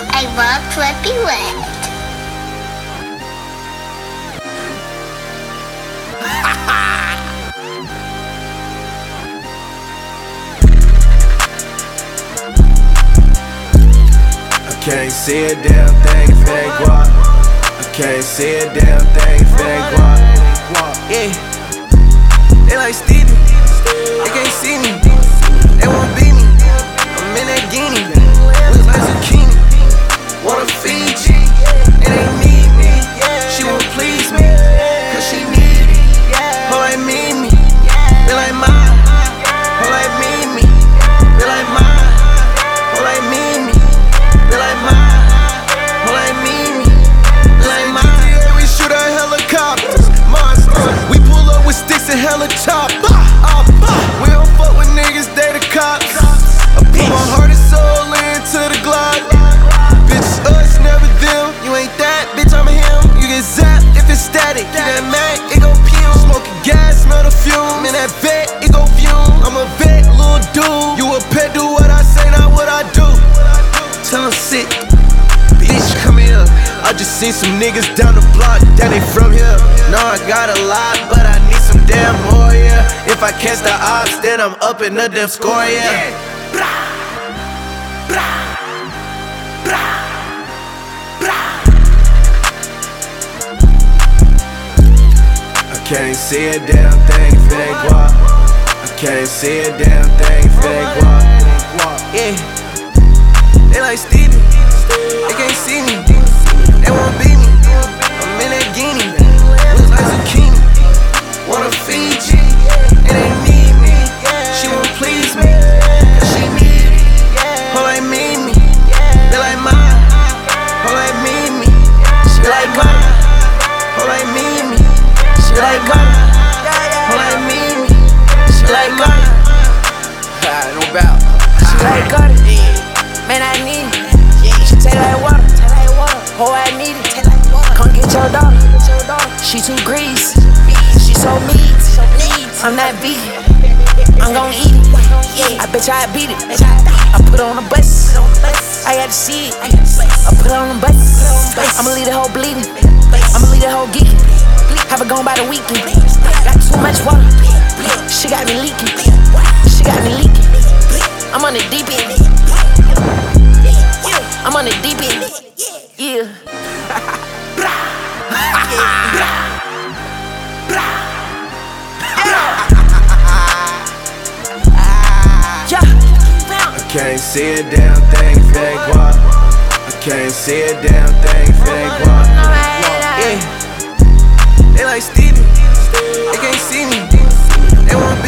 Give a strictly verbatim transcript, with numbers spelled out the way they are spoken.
I walk flippy wet. I can't see a damn thing if it ain't guap. I can't see a damn thing if it ain't guap. Yeah, they like Stevie, they can't see me, they won't beat me. I'm in that guinea, looks like zucchini. Wanna feed you, it ain't need me. She won't please me, cause she need me. Her like me, me, they like mine. Her like me, me, they like mine. Her like me, me, they like mine. Her like me, me, they like mine. We shoot at helicopters, monsters. We pull up with sticks and hella chop. We don't fuck with niggas, they the cops. I put my heart and soul into the Glock. Bitch, us, never them. You ain't that, bitch, I'm him. You get zapped if it's static. You that Mac, it go pew. Smoking gas, smell the fume. In that vet, it go fume. I'm a vet, little dude. You a pet, do what I say, not what I do. Tell 'em sit, bitch, come here. I just seen some niggas down the block, that ain't from here. No, I got a lot, but I need some damn more, yeah. If I catch the ops, then I'm up in the damn score, yeah. I can't see a damn thing if it ain't guap. I can't see a damn thing if it ain't guap. Yeah, they like Stevie, they can't see me, they won't beat me. I'm in that guinea, looks like zucchini. Wanna feed you, it ain't need me. She won't please me, cause she need me. Her like me, me, they like mine. Her like me, me, she like mine. Her like me, me, she like mine. Her like me, me, she like mine. No doubt. She like got it, man, I need it. She taste like water, oh, I need it. Come get your daughter, she too greasy, she so neat. I'm not vegan, I'm gon' eat it. I bet you I beat it. I put on a bus, I had to see it. I put on a bus, I'ma leave the whole bleeding, I'ma leave the whole geeking. Have it gone by the weekend. Got too much water, she got me leaking. She got me leaking. I'm on the deep end. I'm on the deep end. Yeah. I can't see a damn thing if it ain't guap. I can't see a damn thing if it ain't guap. Yeah, they like Stevie, they can't see me, they won't